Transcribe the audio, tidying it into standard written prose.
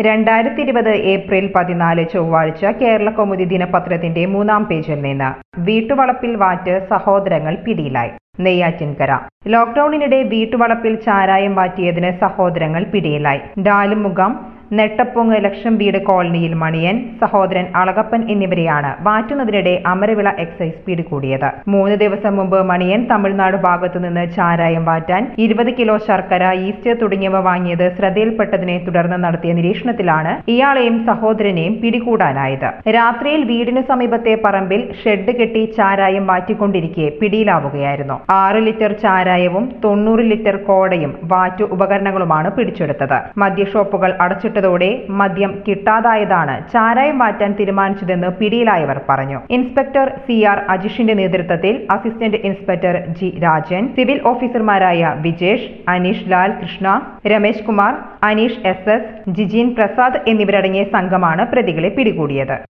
2020 April 14 ചൊവ്വാഴ്ച കേരളകൗമുദി ദിനപത്രത്തിന്റെ 3-ാം പേജിൽ നിന്ന് വീട്ടുവളപ്പിൽ വാറ്റ് സഹോദരങ്ങൾ പിടിയിലായി. നെയ്യാറ്റിൻകര ലോക്ഡൌണിനിടെ വീട്ടുവളപ്പിൽ ചാരായം വാറ്റിയതിന് സഹോദരങ്ങൾ പിടിയിലായി. ഡാലുമുഖം നെട്ടപ്പൊങ്ങ് ലക്ഷം വീട് കോളനിയിൽ മണിയൻ, സഹോദരൻ അളകപ്പൻ എന്നിവരെയാണ് വാറ്റുന്നതിനിടെ അമരവിള എക്സൈസ് പിടികൂടിയത്. 3 ദിവസം മുമ്പ് മണിയൻ തമിഴ്നാട് ഭാഗത്തുനിന്ന് ചാരായം വാറ്റാൻ 20 കിലോ ശർക്കര, ഈസ്റ്റ് തുടങ്ങിയവ വാങ്ങിയത് ശ്രദ്ധയിൽപ്പെട്ടതിനെ തുടർന്ന് നടത്തിയ നിരീക്ഷണത്തിലാണ് ഇയാളെയും സഹോദരനെയും പിടികൂടാനായത്. രാത്രിയിൽ വീടിനു സമീപത്തെ പറമ്പിൽ ഷെഡ് കെട്ടി ചാരായം വാറ്റിക്കൊണ്ടിരിക്കെ പിടിയിലാവുകയായിരുന്നു. 6 ലിറ്റർ ചാരായവും 90 ലിറ്റർ കോടയും വാറ്റു ഉപകരണങ്ങളുമാണ് പിടിച്ചെടുത്തത്. മദ്യഷോപ്പുകൾ അടച്ചിട്ടതോടെ മദ്യം കിട്ടാതായതാണ് ചാരായം വാറ്റാൻ തീരുമാനിച്ചതെന്ന് പിടിയിലായവർ പറഞ്ഞു. ഇൻസ്പെക്ടർ CR അജിഷിന്റെ നേതൃത്വത്തിൽ assistant inspector G Rajan, civil ഓഫീസർമാരായ വിജേഷ്, അനീഷ് ലാൽ കൃഷ്ണ, രമേശ് കുമാർ, അനീഷ് SS, ജിജിൻ പ്രസാദ് എന്നിവരടങ്ങിയ സംഘമാണ് പ്രതികളെ പിടികൂടിയത്.